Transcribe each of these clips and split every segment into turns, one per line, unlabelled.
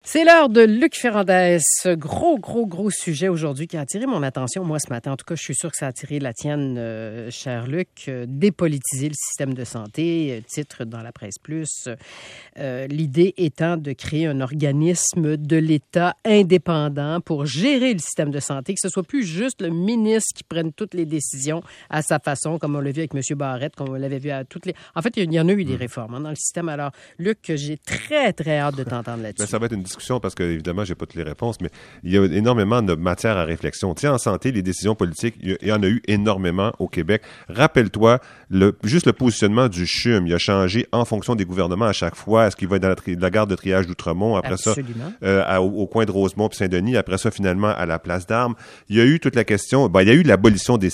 C'est l'heure de Luc Ferrandez. Gros sujet aujourd'hui qui a attiré mon attention, moi, ce matin. En tout cas, je suis sûr que ça a attiré la tienne, cher Luc. Dépolitiser le système de santé, titre dans la Presse Plus. L'idée étant de créer un organisme de l'État indépendant pour gérer le système de santé, que ce soit plus juste le ministre qui prenne toutes les décisions à sa façon, comme on l'a vu avec M. Barrette, comme on l'avait vu à toutes les... En fait, il y en a eu des réformes dans le système. Alors, Luc, j'ai très hâte de t'entendre là-dessus.
Ben, ça va être une discussion parce que, évidemment, je n'ai pas toutes les réponses, mais il y a énormément de matière à réflexion. Tu sais, en santé, les décisions politiques, il y en a eu énormément au Québec. Rappelle-toi, juste le positionnement du CHUM, il a changé en fonction des gouvernements à chaque fois. Est-ce qu'il va être dans la gare de triage d'Outremont, après
Absolument.
Ça, au coin de Rosemont puis Saint-Denis, après ça, finalement, à la place d'Armes. Il y a eu toute la question, il y a eu l'abolition des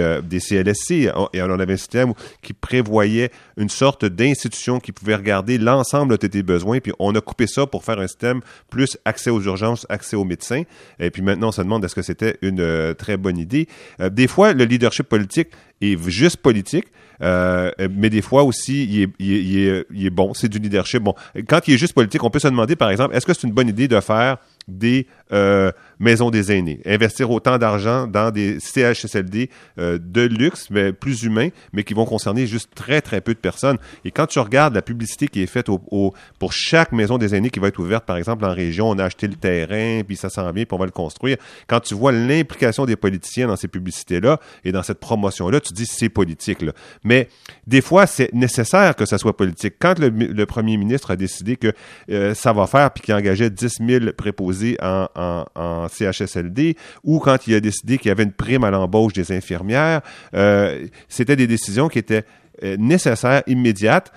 CLSC, et on avait un système qui prévoyait une sorte d'institution qui pouvait regarder l'ensemble de tes besoins, puis on a coupé ça pour faire un système plus accès aux urgences, accès aux médecins. Et puis maintenant, on se demande est-ce que c'était une très bonne idée. Des fois, le leadership politique est juste politique, mais des fois aussi, il est bon, c'est du leadership. Bon, quand il est juste politique, on peut se demander, par exemple, est-ce que c'est une bonne idée de faire des maisons des aînés, investir autant d'argent dans des CHSLD de luxe, mais plus humains, mais qui vont concerner juste très peu de personnes. Et quand tu regardes la publicité qui est faite pour chaque maison des aînés qui va être ouverte, par exemple, en région, on a acheté le terrain, puis ça s'en vient, puis on va le construire. Quand tu vois l'implication des politiciens dans ces publicités-là et dans cette promotion-là, tu dis c'est politique, là. Mais des fois, c'est nécessaire que ça soit politique. Quand le premier ministre a décidé que ça va faire, puis qu'il engageait 10 000 préposés en CHSLD, ou quand il a décidé qu'il y avait une prime à l'embauche des infirmières, c'était des décisions qui étaient nécessaires, immédiates.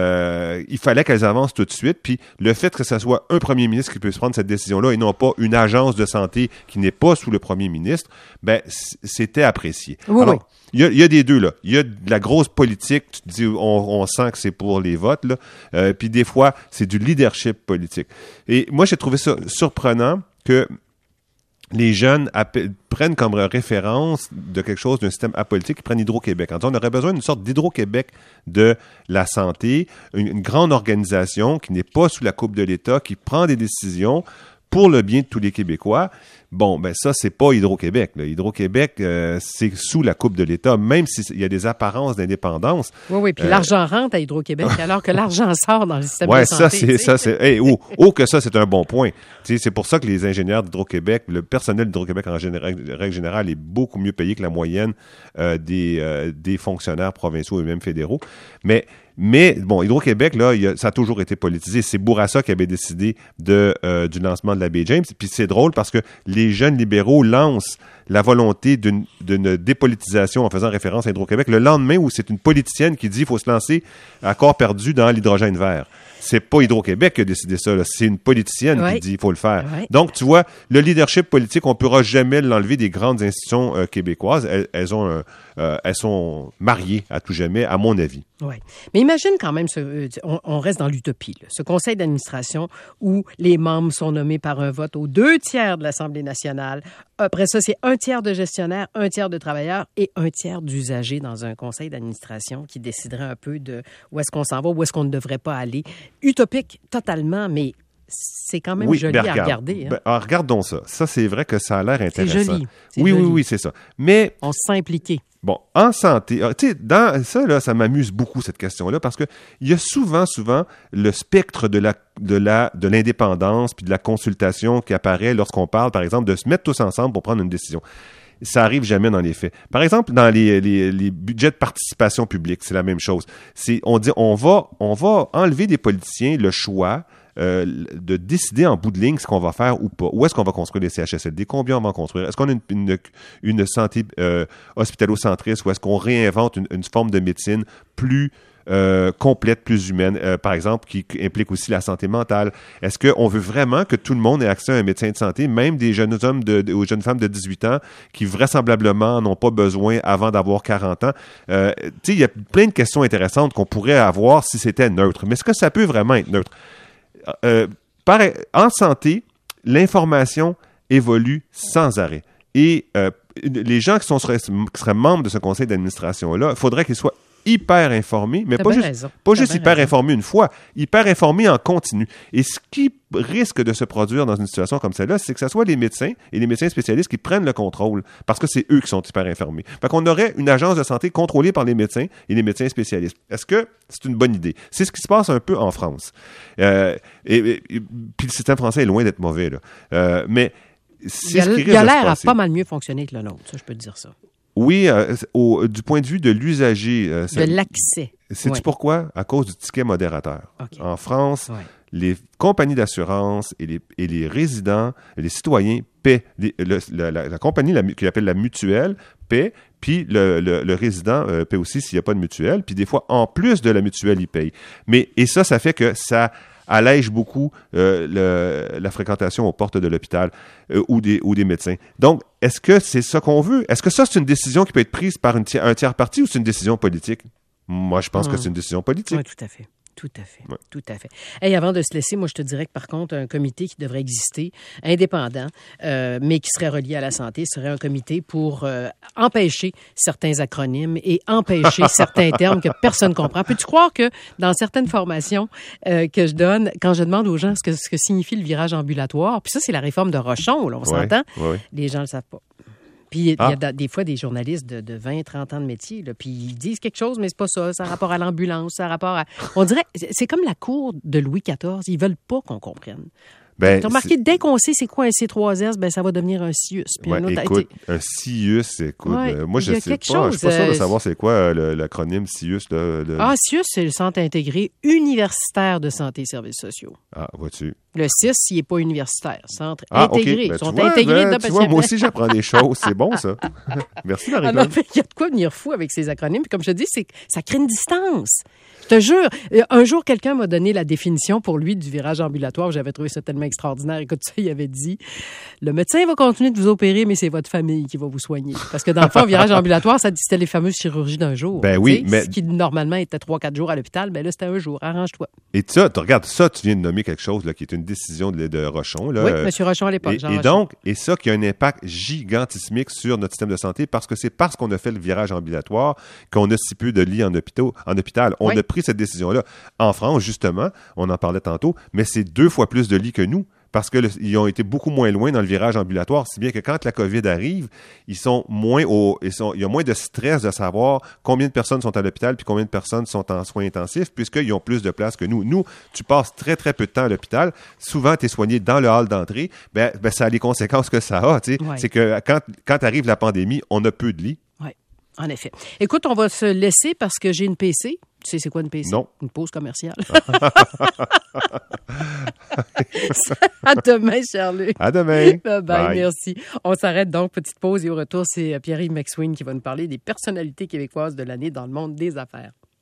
Il fallait qu'elles avancent tout de suite. Puis le fait que ce soit un premier ministre qui puisse prendre cette décision-là et non pas une agence de santé qui n'est pas sous le premier ministre, ben c'était apprécié.
Oui, alors,
il y a des deux, là. Il y a de la grosse politique, tu te dis, on sent que c'est pour les votes, là. Puis des fois, c'est du leadership politique. Et moi, j'ai trouvé ça surprenant que les jeunes prennent comme référence de quelque chose, d'un système apolitique, ils prennent Hydro-Québec. En disant, on aurait besoin d'une sorte d'Hydro-Québec de la santé, une grande organisation qui n'est pas sous la coupe de l'État, qui prend des décisions pour le bien de tous les Québécois. Bon, ben ça, c'est pas Hydro-Québec, là. Hydro-Québec, c'est sous la coupe de l'État, même s'il y a des apparences d'indépendance.
Oui, puis l'argent rentre à Hydro-Québec alors que l'argent sort dans le système de santé.
Que ça, c'est un bon point. Tu sais, c'est pour ça que les ingénieurs d'Hydro-Québec, le personnel d'Hydro-Québec en règle générale est beaucoup mieux payé que la moyenne des fonctionnaires provinciaux et même fédéraux. Mais bon, Hydro-Québec, là, ça a toujours été politisé. C'est Bourassa qui avait décidé du lancement de la baie James. Puis c'est drôle parce que les jeunes libéraux lancent la volonté d'une dépolitisation en faisant référence à Hydro-Québec le lendemain où c'est une politicienne qui dit qu'il faut se lancer à corps perdu dans l'hydrogène vert. C'est pas Hydro-Québec qui a décidé ça, là. C'est une politicienne qui dit qu'il faut le faire. Ouais. Donc, tu vois, le leadership politique, on ne pourra jamais l'enlever des grandes institutions québécoises. Elles sont mariées à tout jamais, à mon avis.
Oui. Mais imagine quand même, on reste dans l'utopie, là. Ce conseil d'administration où les membres sont nommés par un vote aux 2/3 de l'Assemblée nationale. Après ça, c'est 1/3 de gestionnaires, 1/3 de travailleurs et 1/3 d'usagers dans un conseil d'administration qui déciderait un peu de où est-ce qu'on s'en va, où est-ce qu'on ne devrait pas aller. Utopique totalement, mais c'est quand même joli à regarder. Hein?
Regardons ça. Ça, c'est vrai que ça a l'air intéressant.
C'est joli.
Oui, c'est ça. Mais
on se sent impliqué.
Bon, en santé, tu sais, dans ça, là, ça m'amuse beaucoup, cette question-là, parce que il y a souvent le spectre de l'indépendance puis de la consultation qui apparaît lorsqu'on parle, par exemple, de se mettre tous ensemble pour prendre une décision. Ça arrive jamais dans les faits. Par exemple, dans les budgets de participation publique, c'est la même chose. On dit, on va enlever des politiciens le choix de décider en bout de ligne ce qu'on va faire ou pas. Où est-ce qu'on va construire les CHSLD? Combien on va en construire? Est-ce qu'on a une santé hospitalo-centriste ou est-ce qu'on réinvente une forme de médecine plus complète, plus humaine, par exemple, qui implique aussi la santé mentale? Est-ce qu'on veut vraiment que tout le monde ait accès à un médecin de santé, même des jeunes hommes aux jeunes femmes de 18 ans qui vraisemblablement n'ont pas besoin avant d'avoir 40 ans? Tu sais, il y a plein de questions intéressantes qu'on pourrait avoir si c'était neutre. Mais est-ce que ça peut vraiment être neutre? En santé, l'information évolue sans arrêt. Et les gens qui seraient membres de ce conseil d'administration-là, il faudrait qu'ils soient hyper informés, mais
T'as
pas
bien
juste,
raison.
pas
T'as
juste
bien
hyper
raison.
informés une fois, hyper informés en continu. Et ce qui risque de se produire dans une situation comme celle-là, c'est que ce soit les médecins et les médecins spécialistes qui prennent le contrôle, parce que c'est eux qui sont hyper informés. Fait qu'on aurait une agence de santé contrôlée par les médecins et les médecins spécialistes. Est-ce que c'est une bonne idée? C'est ce qui se passe un peu en France. Puis le système français est loin d'être mauvais, là. Mais c'est ce qui risque
Il a
de se
l'air à
passer.
pas mal mieux fonctionner que le nôtre, ça, je peux te dire ça.
Oui, du point de vue de l'usager,
De l'accès.
sais-tu
Oui.
pourquoi? À cause du ticket modérateur.
OK.
En France,
Ouais.
les compagnies d'assurance et les résidents, les citoyens paient. La compagnie qu'ils appellent la mutuelle paie, puis le résident paie aussi s'il n'y a pas de mutuelle, puis des fois, en plus de la mutuelle, il paye. Et ça fait que ça allège beaucoup la fréquentation aux portes de l'hôpital ou des médecins. Donc, est-ce que c'est ça qu'on veut? Est-ce que ça, c'est une décision qui peut être prise par un tiers parti ou c'est une décision politique? Moi, je pense que c'est une décision politique.
Oui, tout à fait. Tout à fait.
Ouais.
Tout à fait. Et avant de se laisser, moi, je te dirais que par contre, un comité qui devrait exister, indépendant, mais qui serait relié à la santé, serait un comité pour empêcher certains acronymes et empêcher certains termes que personne ne comprend. Peux-tu croire que dans certaines formations que je donne, quand je demande aux gens ce que signifie le virage ambulatoire, puis ça, c'est la réforme de Rochon, là, on s'entend,
Ouais.
les gens ne le savent pas. Puis il y a des fois des journalistes de 20, 30 ans de métier, là, puis ils disent quelque chose, mais c'est pas ça. Ça a rapport à l'ambulance, ça a rapport à... On dirait, c'est comme la cour de Louis XIV. Ils veulent pas qu'on comprenne.
Ben,
T'as remarqué, dès qu'on sait c'est quoi un C3S, ben ça va devenir un CIUS. Puis
ouais,
un autre,
écoute, un CIUS, écoute,
Ouais,
moi,
il y
je
a
sais
quelque
pas. Je suis pas
chose,
sûr de savoir c'est quoi l'acronyme CIUS.
Ah, CIUS, c'est le Centre intégré universitaire de santé et services sociaux.
Ah, vois-tu?
Le 6, il n'est pas universitaire. Centre
Ah,
intégré.
OK. Ben,
Ils sont
tu vois,
intégrés
ben,
de
tu vois, moi aussi, j'apprends des choses. C'est bon, ça. Merci,
Ah
Marie-Claude.
non, mais il y a de quoi venir fou avec ces acronymes. Puis comme je te dis, c'est que ça crée une distance. Je te jure, un jour, quelqu'un m'a donné la définition pour lui du virage ambulatoire. J'avais trouvé ça tellement extraordinaire. Écoute, ça, il avait dit, le médecin va continuer de vous opérer, mais c'est votre famille qui va vous soigner. Parce que dans le fond, le virage ambulatoire, c'était les fameuses chirurgies d'un jour.
Ben oui,
Tu sais,
mais-
ce qui normalement était 3-4 jours à l'hôpital, ben là, c'était un jour. Arrange-toi.
Et ça, regarde, ça, tu viens de nommer quelque chose là, qui est une décision de Rochon. Là,
Oui, M. Rochon à l'époque. Jean
Et
Rochon.
donc, et ça qui a un impact gigantismique sur notre système de santé parce que c'est parce qu'on a fait le virage ambulatoire qu'on a si peu de lits en hôpital. On
Oui.
a pris cette décision-là. En France, justement, on en parlait tantôt, mais c'est 2 fois plus de lits que nous. Parce qu'ils ont été beaucoup moins loin dans le virage ambulatoire, si bien que quand la COVID arrive, il y a moins de stress de savoir combien de personnes sont à l'hôpital puis combien de personnes sont en soins intensifs, puisqu'ils ont plus de place que nous. Nous, tu passes très, très peu de temps à l'hôpital. Souvent, tu es soigné dans le hall d'entrée. Ben, ça a les conséquences que ça a. Tu sais.
Ouais.
C'est que quand arrive la pandémie, on a peu de lits.
Oui, en effet. Écoute, on va se laisser parce que j'ai une PC. Tu sais, c'est quoi une PC?
Non.
Une pause commerciale. À demain, Charles-Luc.
À demain.
Bye,
Bye.
merci. On s'arrête donc, petite pause et au retour, c'est Pierre-Yves McSween qui va nous parler des personnalités québécoises de l'année dans le monde des affaires.